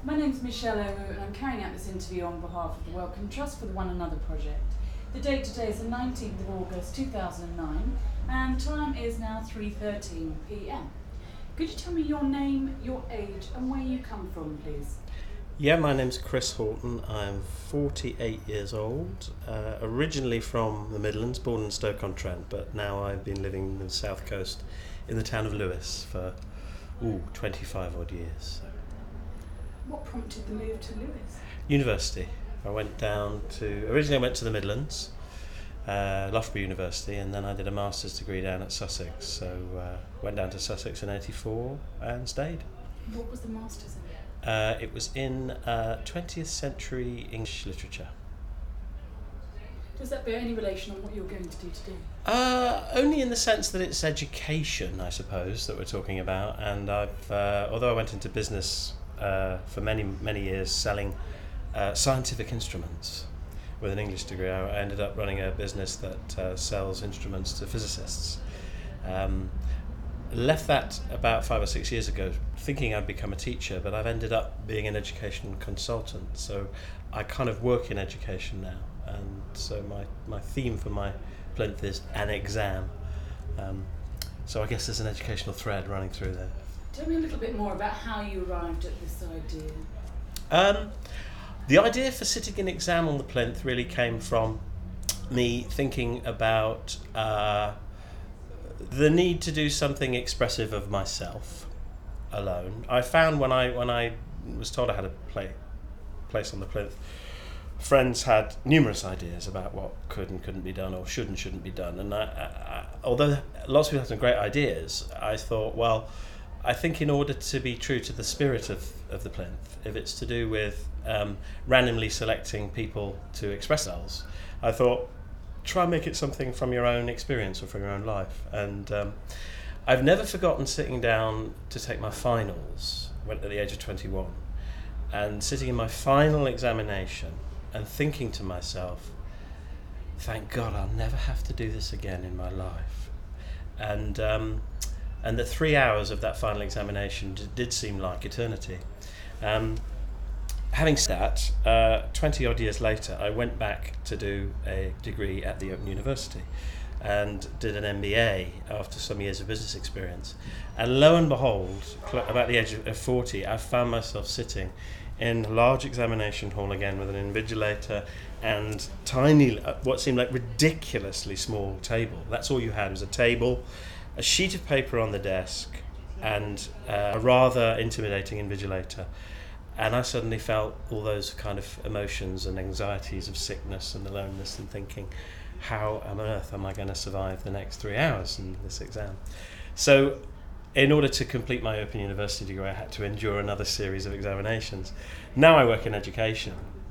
My name's Michelle Owu and I'm carrying out this interview on behalf of the Wellcome Trust for the One Another project. The date today is the 19th of August 2009 and time is now 3:13 p.m. Could you tell me your name, your age and where you come from, please? Yeah, my name's Chris Horton. I'm 48 years old, originally from the Midlands, born in Stoke-on-Trent, but now I've been living in the south coast in the town of Lewes for 25 odd years. What prompted the move to Lewes? University. Originally I went to the Midlands, Loughborough University, and then I did a master's degree down at Sussex, so went down to Sussex in '84 and stayed. What was the master's in? It was in 20th century English literature. Does that bear any relation on what you're going to do today? Only in the sense that it's education, I suppose, that we're talking about. And although I went into business for many years selling scientific instruments with an English degree, I ended up running a business that sells instruments to physicists. Left that about 5 or 6 years ago, thinking I'd become a teacher, but I've ended up being an education consultant. So I kind of work in education now, and so my theme for my plinth is an exam. So I guess there's an educational thread running through there. Tell me a little bit more about how you arrived at this idea. The idea for sitting an exam on the plinth really came from me thinking about the need to do something expressive of myself alone. I found when I was told I had a place on the plinth, friends had numerous ideas about what could and couldn't be done, or should and shouldn't be done. And although lots of people have some great ideas, I thought, well, I think in order to be true to the spirit of the plinth, if it's to do with randomly selecting people to express themselves, I thought, try and make it something from your own experience or from your own life. And I've never forgotten sitting down to take my finals at the age of 21 and sitting in my final examination and thinking to myself, thank God I'll never have to do this again in my life. And the 3 hours of that final examination did seem like eternity. Having said that, 20 odd years later, I went back to do a degree at the Open University and did an MBA after some years of business experience. And lo and behold, about the age of 40, I found myself sitting in a large examination hall again with an invigilator and tiny, what seemed like ridiculously small table. That's all you had, was a table, a sheet of paper on the desk, and a rather intimidating invigilator. And I suddenly felt all those kind of emotions and anxieties of sickness and aloneness, and thinking, how on earth am I going to survive the next 3 hours in this exam? So in order to complete my Open University degree, I had to endure another series of examinations. Now I work in education.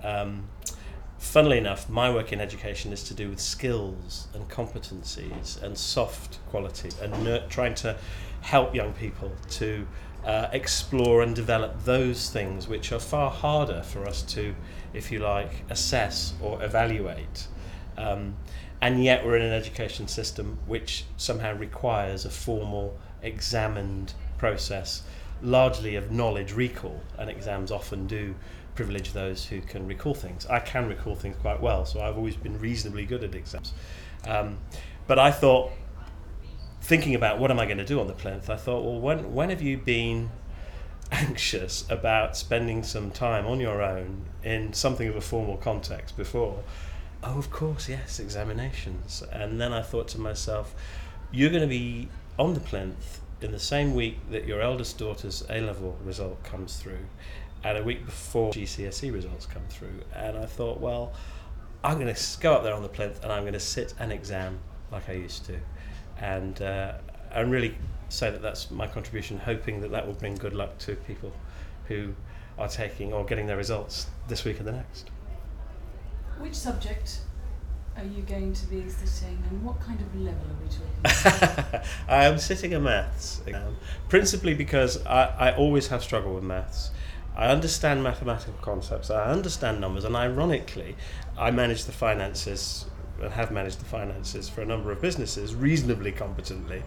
Funnily enough, my work in education is to do with skills and competencies and soft qualities, and trying to help young people to explore and develop those things which are far harder for us to, if you like, assess or evaluate. And yet we're in an education system which somehow requires a formal, examined process, largely of knowledge recall, and exams often do privilege those who can recall things. I can recall things quite well, so I've always been reasonably good at exams. But I thought, thinking about what am I going to do on the plinth, I thought, well, when have you been anxious about spending some time on your own in something of a formal context before? Oh, of course, yes, examinations. And then I thought to myself, you're going to be on the plinth in the same week that your eldest daughter's A-level result comes through, and a week before GCSE results come through. And I thought, well, I'm going to go up there on the plinth and I'm going to sit an exam like I used to. And really say that that's my contribution, hoping that that will bring good luck to people who are taking or getting their results this week and the next. Which subject are you going to be sitting, and what kind of level are we talking about? I am sitting a maths exam, principally because I always have struggled with maths. I understand mathematical concepts, I understand numbers, and ironically, I manage the finances and have managed the finances for a number of businesses reasonably competently.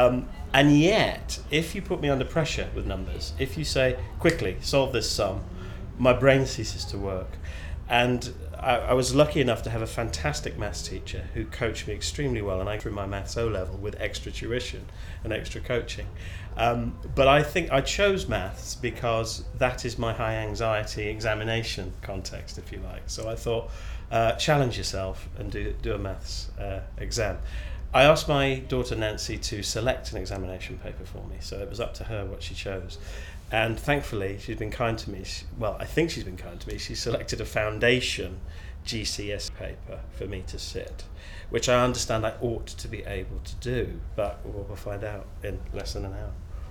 And yet, if you put me under pressure with numbers, if you say, quickly, solve this sum, my brain ceases to work. And I was lucky enough to have a fantastic maths teacher who coached me extremely well, and I through my maths O-level with extra tuition and extra coaching. But I think I chose maths because that is my high anxiety examination context, if you like. So I thought, challenge yourself and do a maths exam. I asked my daughter Nancy to select an examination paper for me, so it was up to her what she chose. And thankfully, she's been kind to me. I think she's been kind to me. She selected a foundation GCS paper for me to sit, which I understand I ought to be able to do, but we'll find out in less than an hour.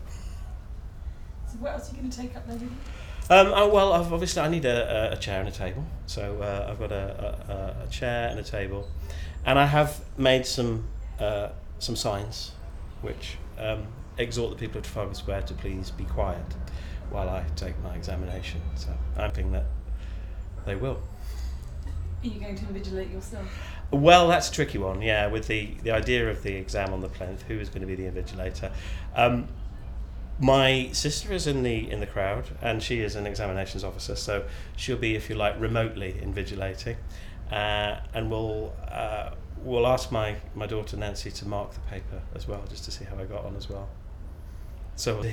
So what else are you going to take up there with you? Well, obviously I need a chair and a table. So I've got a chair and a table. And I have made some signs which exhort the people of Trafalgar Square to please be quiet while I take my examination. So I'm hoping that they will. Are you going to invigilate yourself? Well, that's a tricky one, yeah, with the idea of the exam on the plinth, who is going to be the invigilator. My sister is in the crowd, and she is an examinations officer, so she'll be, if you like, remotely invigilating. And we'll ask my daughter Nancy to mark the paper as well, just to see how I got on as well. So,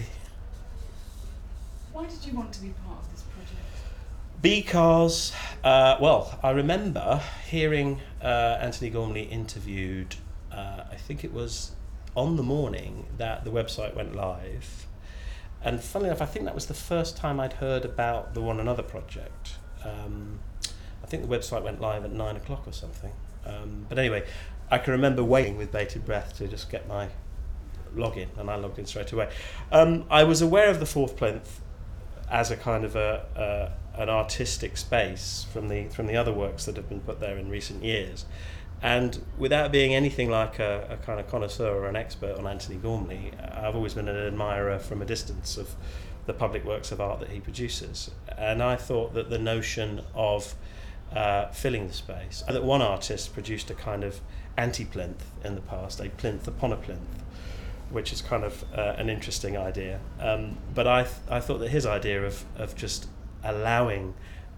why did you want to be part of this project? Because, I remember hearing Anthony Gormley interviewed, I think it was on the morning that the website went live. And funnily enough, I think that was the first time I'd heard about the One Another project. I think the website went live at 9 o'clock or something. But anyway, I can remember waiting with bated breath to just get my login, and I logged in straight away. I was aware of the Fourth Plinth as a kind of an artistic space from the other works that have been put there in recent years. And without being anything like a kind of connoisseur or an expert on Anthony Gormley, I've always been an admirer from a distance of the public works of art that he produces. And I thought that the notion of filling the space, that one artist produced a kind of anti-plinth in the past, a plinth upon a plinth, which is kind of an interesting idea. But I thought that his idea of just allowing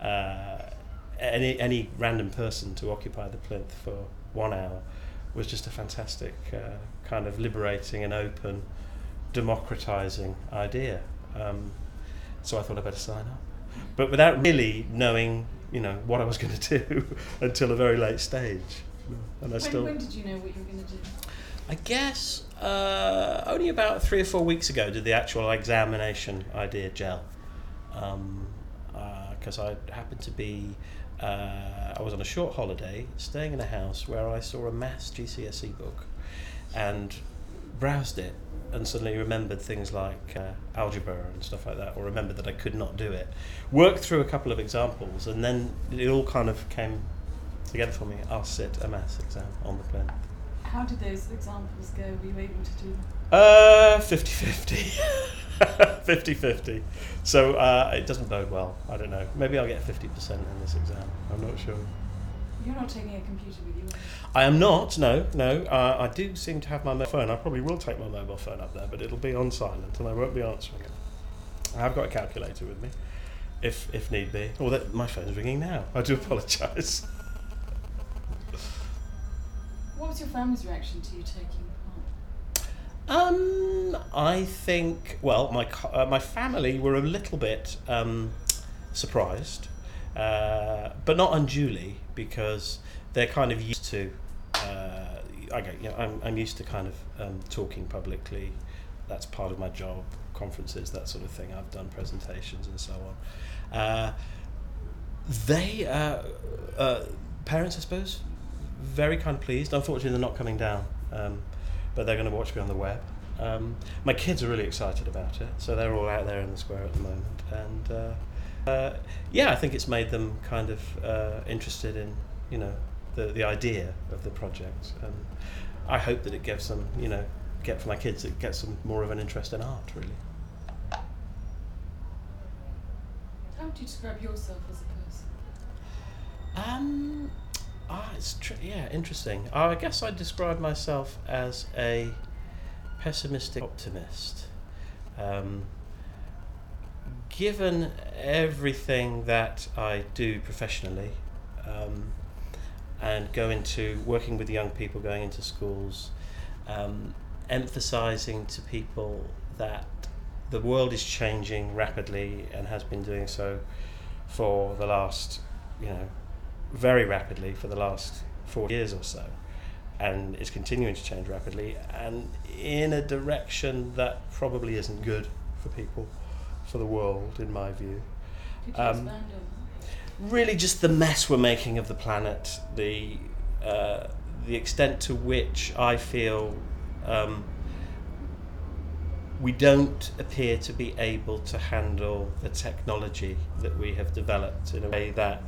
any random person to occupy the plinth for 1 hour was just a fantastic kind of liberating and open, democratizing idea. So I thought I'd better sign up, but without really knowing, what I was going to do until a very late stage. And when did you know what you were going to do? I guess only about 3 or 4 weeks ago did the actual examination idea gel. Because I happened to be, I was on a short holiday, staying in a house where I saw a maths GCSE book and browsed it and suddenly remembered things like algebra and stuff like that, or remembered that I could not do it. Worked through a couple of examples, and then it all kind of came together for me. I'll sit a maths exam on the plinth. How did those examples go? Were you able to do them? 50-50. 50-50. So it doesn't bode well. I don't know. Maybe I'll get 50% in this exam. I'm not sure. You're not taking a computer with you, are you? I am not. No. I do seem to have my mobile phone. I probably will take my mobile phone up there, but it'll be on silent and I won't be answering it. I have got a calculator with me, if need be. Oh, my phone's ringing now. I do apologise. What was your family's reaction to you taking part? I think, my family were a little bit surprised, but not unduly, because they're kind of used to. I'm used to kind of talking publicly. That's part of my job. Conferences, that sort of thing. I've done presentations and so on. Parents, I suppose, very kind of pleased. Unfortunately, they're not coming down, but they're going to watch me on the web. My kids are really excited about it, so they're all out there in the square at the moment. And I think it's made them kind of interested in, the idea of the project. And I hope that it gives them, for my kids, it gets them more of an interest in art, really. How would you describe yourself as a person? Interesting. I guess I'd describe myself as a pessimistic optimist, given everything that I do professionally, and go into working with young people, going into schools, emphasising to people that the world is changing rapidly and has been doing so for the last, very rapidly for the last 40 years or so, and it's continuing to change rapidly and in a direction that probably isn't good for people, for the world, in my view. Could you expand on Really just the mess we're making of the planet, the extent to which I feel we don't appear to be able to handle the technology that we have developed in a way that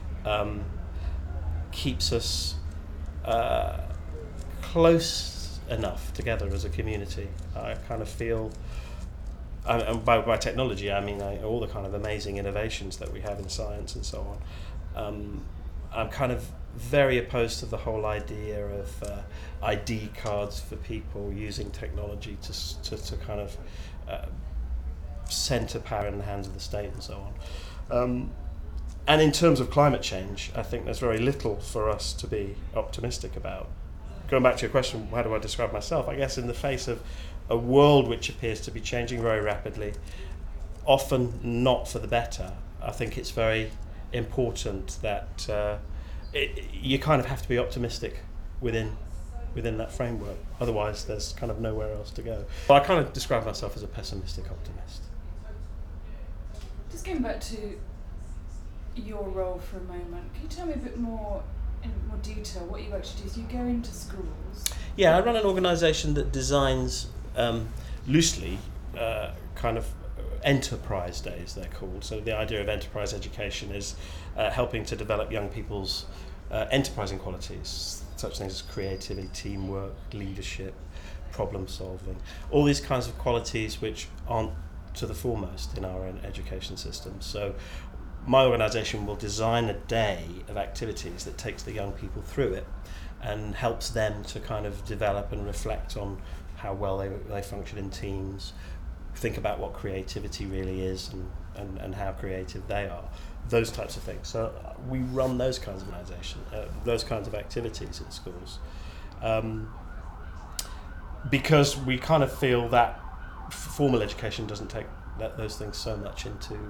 keeps us close enough together as a community. I kind of feel, and by technology I mean all the kind of amazing innovations that we have in science and so on. I'm kind of very opposed to the whole idea of ID cards for people using technology to kind of centre power in the hands of the state and so on. And in terms of climate change, I think there's very little for us to be optimistic about. Going back to your question, how do I describe myself? I guess in the face of a world which appears to be changing very rapidly, often not for the better, I think it's very important that you kind of have to be optimistic within that framework. Otherwise, there's kind of nowhere else to go. Well, I kind of describe myself as a pessimistic optimist. Just going back to your role for a moment, can you tell me a bit more in more detail what you actually do? So you go into schools. Yeah, I run an organisation that designs loosely kind of enterprise days, they're called. So the idea of enterprise education is helping to develop young people's enterprising qualities, such things as creativity, teamwork, leadership, problem solving, all these kinds of qualities which aren't to the foremost in our education system. So my organisation will design a day of activities that takes the young people through it and helps them to kind of develop and reflect on how well they function in teams, think about what creativity really is and how creative they are, those types of things. So we run those kinds of those kinds of activities in schools, because we kind of feel that formal education doesn't take those things so much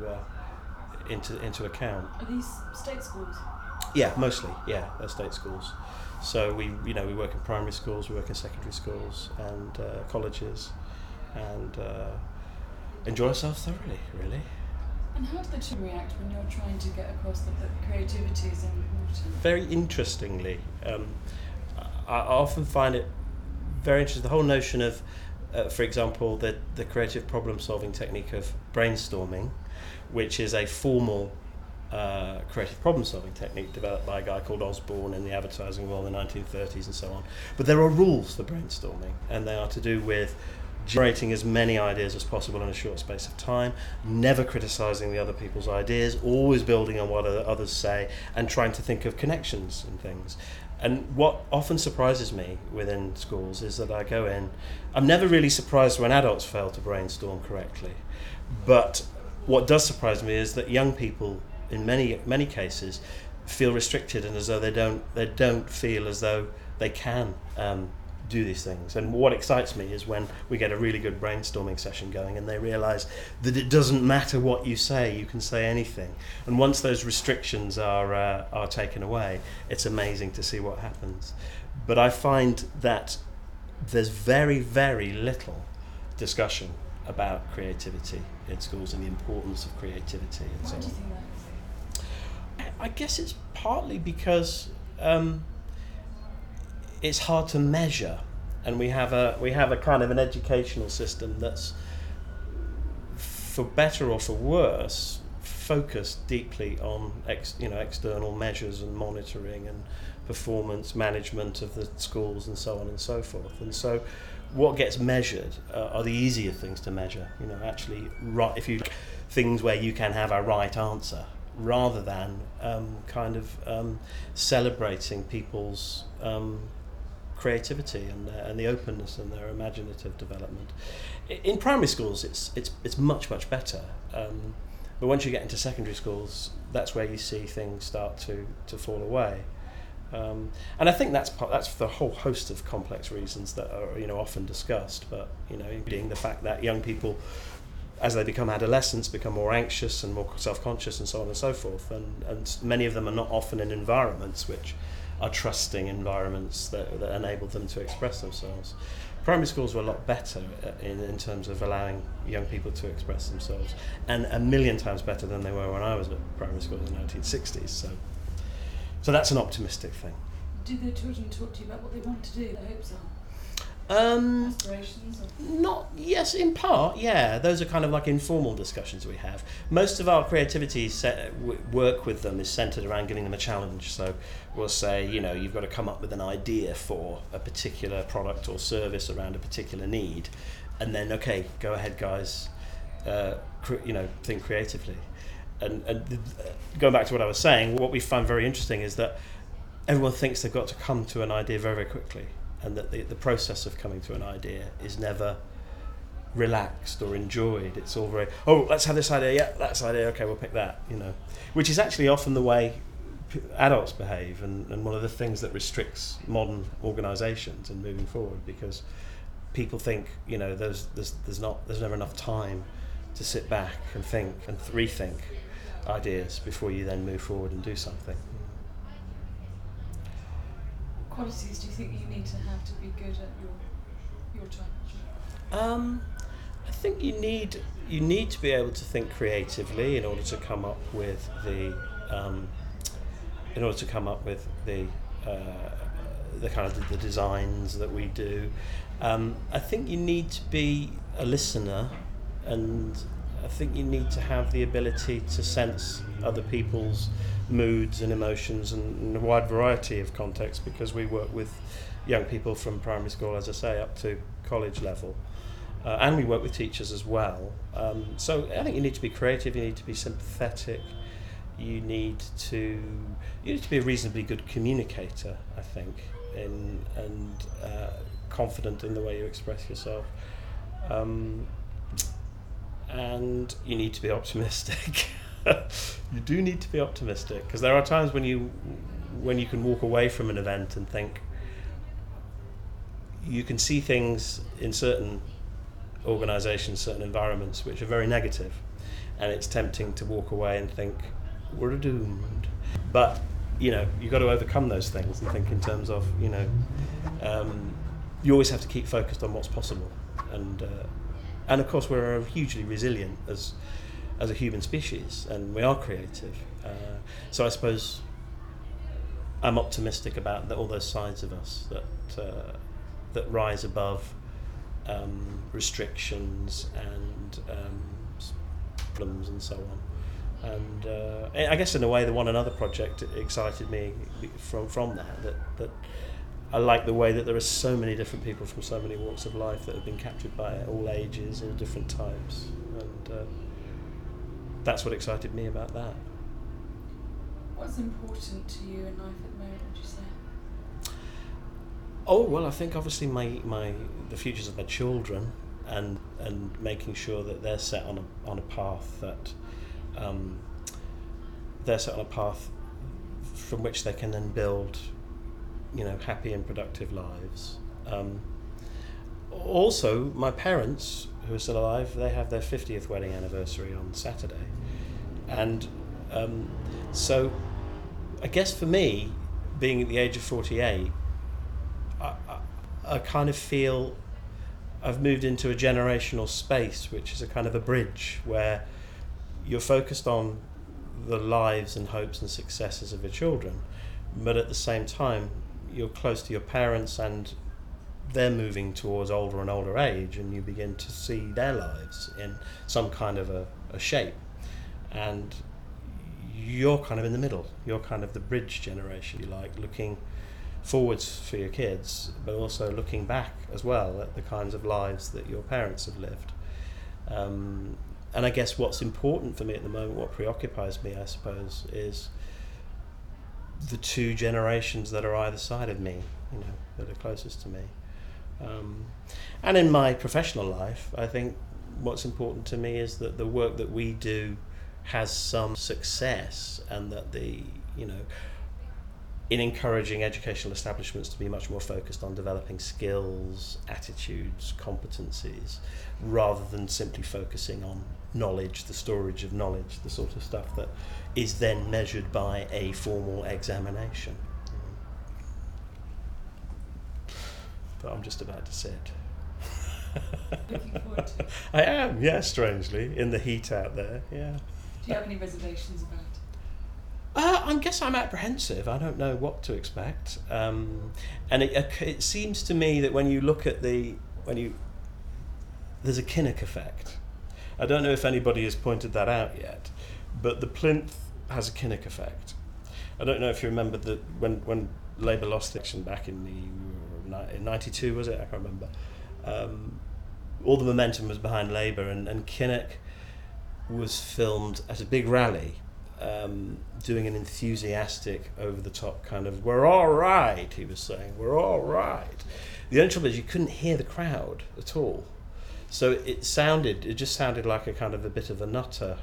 into account. Are these state schools? Yeah, mostly. Yeah, they're state schools. So we work in primary schools, we work in secondary schools and colleges, and enjoy ourselves thoroughly, really. And how do the children react when you're trying to get across that creativity is important? Very interestingly, I often find it very interesting, the whole notion of, for example, the creative problem-solving technique of brainstorming, which is a formal creative problem-solving technique developed by a guy called Osborne in the advertising world in the 1930s and so on. But there are rules for brainstorming, and they are to do with generating as many ideas as possible in a short space of time, never criticising the other people's ideas, always building on what others say, and trying to think of connections and things. And what often surprises me within schools is that I go in, I'm never really surprised when adults fail to brainstorm correctly, but what does surprise me is that young people, in many cases, feel restricted and as though they don't feel as though they can do these things. And what excites me is when we get a really good brainstorming session going and they realise that it doesn't matter what you say, you can say anything. And once those restrictions are taken away, it's amazing to see what happens. But I find that there's very, very little discussion about creativity in schools and the importance of creativity and so on. Why do you think that is? I guess it's partly because it's hard to measure, and we have a kind of an educational system that's, for better or for worse, focused deeply on external measures and monitoring and performance management of the schools and so on and so forth. And so what gets measured are the easier things to measure, actually right, if you things where you can have a right answer, rather than celebrating people's creativity and the openness and their imaginative development. In primary schools, it's much better. But once you get into secondary schools, that's where you see things start to fall away. And I think that's the whole host of complex reasons that are often discussed. But including the fact that young people, as they become adolescents, become more anxious and more self-conscious and so on and so forth, and many of them are not often in environments which are trusting environments that enable them to express themselves. Primary schools were a lot better in terms of allowing young people to express themselves, and a million times better than they were when I was at primary school in the 1960s. So that's an optimistic thing. Do the children talk to you about what they want to do, their hopes are? Aspirations? Yes, in part, yeah. Those are kind of like informal discussions we have. Most of our creativity work with them is centred around giving them a challenge. So we'll say, you've got to come up with an idea for a particular product or service around a particular need, and then, okay, go ahead, guys, think creatively. And going back to what I was saying, what we find very interesting is that everyone thinks they've got to come to an idea very, very quickly, and that the process of coming to an idea is never relaxed or enjoyed. It's all very, let's have this idea, yeah, that's idea, okay, we'll pick that, which is actually often the way adults behave, and one of the things that restricts modern organisations in moving forward, because people think, there's never enough time to sit back and think and rethink ideas before you then move forward and do something. Qualities do you think you need to have to be good at your job? I think you need to be able to think creatively in order to come up with the kind of the designs that we do. I think you need to be a listener, and I think you need to have the ability to sense other people's moods and emotions in a wide variety of contexts, because we work with young people from primary school, as I say, up to college level, and we work with teachers as well. So I think you need to be creative, you need to be sympathetic, you need to be a reasonably good communicator, I think, and confident in the way you express yourself. And you need to be optimistic. You do need to be optimistic, because there are times when you can walk away from an event and think, you can see things in certain organisations, certain environments, which are very negative, and it's tempting to walk away and think, we're doomed. But you've got to overcome those things and think in terms of, you always have to keep focused on what's possible, and of course we're hugely resilient as a human species, and we are creative. So I suppose I'm optimistic about all those sides of us that rise above restrictions and problems and so on. And I guess in a way the One Another project excited me from that I like the way that there are so many different people from so many walks of life that have been captured by it, all ages, all different types, and that's what excited me about that. What's important to you in life at the moment, would you say? Oh, well, I think obviously the futures of my children, and making sure that they're set on a path that from which they can then build happy and productive lives. Also, my parents, who are still alive, they have their 50th wedding anniversary on Saturday, and so I guess for me, being at the age of 48, I kind of feel I've moved into a generational space, which is a kind of a bridge where you're focused on the lives and hopes and successes of your children, but at the same time you're close to your parents, and they're moving towards older and older age, and you begin to see their lives in some kind of a shape, and you're kind of in the middle. You're kind of the bridge generation, you like, looking forwards for your kids, but also looking back as well at the kinds of lives that your parents have lived. And I guess what's important for me at the moment, what preoccupies me, I suppose, is the two generations that are either side of me, that are closest to me. And in my professional life, I think what's important to me is that the work that we do has some success, and that in encouraging educational establishments to be much more focused on developing skills, attitudes, competencies, rather than simply focusing on knowledge, the storage of knowledge, the sort of stuff that is then measured by a formal examination. But I'm just about to sit. Looking forward to it. I am, yeah, strangely, in the heat out there, yeah. Do you have any reservations about it? I guess I'm apprehensive. I don't know what to expect. And it seems to me that when you look at there's a Kinnock effect. I don't know if anybody has pointed that out yet, but the plinth has a Kinnock effect. I don't know if you remember that when Labour lost the election back in 92, was it? I can't remember. All the momentum was behind Labour, and Kinnock was filmed at a big rally, doing an enthusiastic, over-the-top kind of, "We're all right," he was saying, "We're all right." The only trouble is you couldn't hear the crowd at all. So it just sounded like a kind of a bit of a nutter.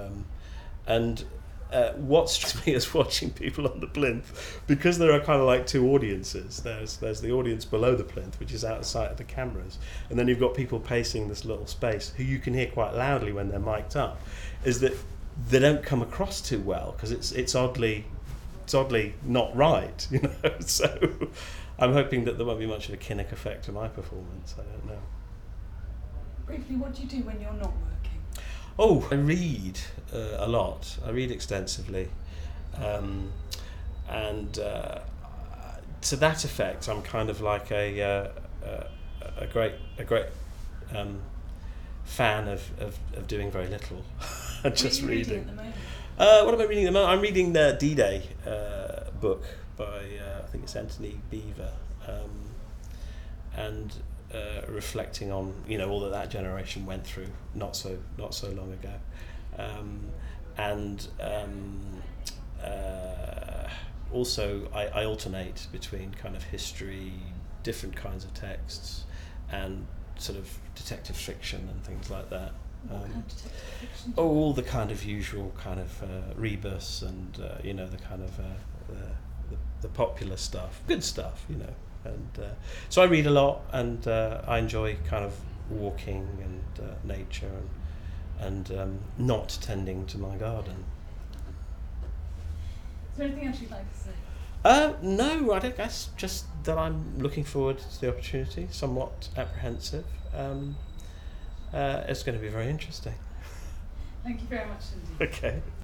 What struck me as watching people on the plinth, because there are kind of like two audiences. There's the audience below the plinth, which is out of sight of the cameras, and then you've got people pacing this little space who you can hear quite loudly when they're mic'd up, is that they don't come across too well because it's oddly not right, So I'm hoping that there won't be much of a Kinnock effect to my performance. I don't know. Briefly, what do you do when you're not working? Oh, I read a lot. I read extensively, and to that effect, I'm kind of like a great fan of doing very little. Just what are you reading. reading at the moment? What am I reading at the moment? I'm reading the D-Day book by I think it's Anthony Beevor, and reflecting on all that generation went through not so long ago, also I alternate between kind of history, different kinds of texts, and sort of detective fiction and things like that. What kind of detective fiction? All the kind of usual kind of rebus and the kind of the popular stuff, good stuff, and so I read a lot, and I enjoy kind of walking and nature and not tending to my garden. Is there anything else you'd like to say? No, I guess just that I'm looking forward to the opportunity, somewhat apprehensive. It's going to be very interesting. Thank you very much indeed. Okay.